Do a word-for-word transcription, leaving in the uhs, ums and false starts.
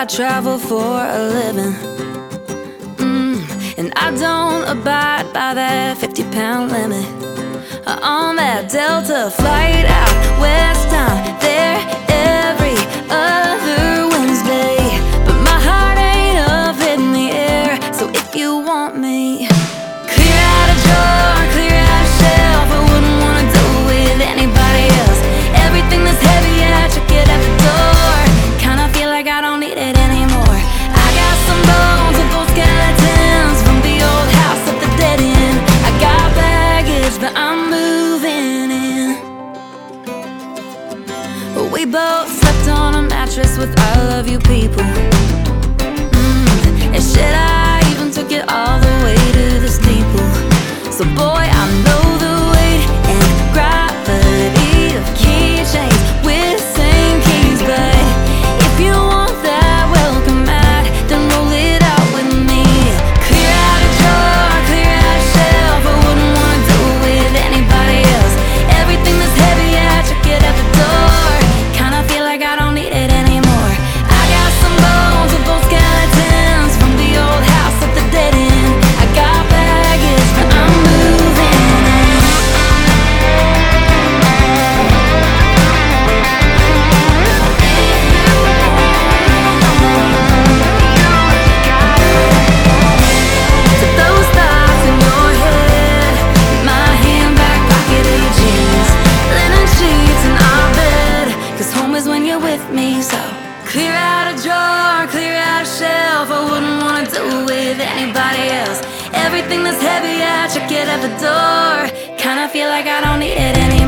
I travel for a living, mm, and I don't abide by that fifty pound limit. On that Delta flight out west, I'm there every other Wednesday. But my heart ain't up in the air, so if you want me, clear out a drawer, clear out a shelf. I wouldn't wanna do it with anybody else. Everything that's heavy, I check it at the door. Kinda feel like I don't need it anymore. I got some bones and those skeletons from the old house at the dead end. I got baggage, but I'm moving in. We both slept on a mattress with I love you people, mm, and shit, I even took it all the way to the steeple. So boy, I know the weight and gravity of keychains with same keys. But if you want that welcome mat, then roll it out with me. Clear out a drawer, clear out a shelf. I wouldn't wanna do it with anybody else. Everything that's heavy, I check it at the door. Kinda feel like I don't need it anymore. I got some bones with those skeletons from the old house at the dead end. I got baggage, but I'm moving in. To those thoughts in your head, my hand back pocket of your jeans, linen sheets in our bed, 'cause home is when you're with me. So clear out a drawer, clear out a shelf. I wouldn't wanna do it with anybody else. Everything that's heavy, I check it at the door. Kinda feel like I don't need it anymore.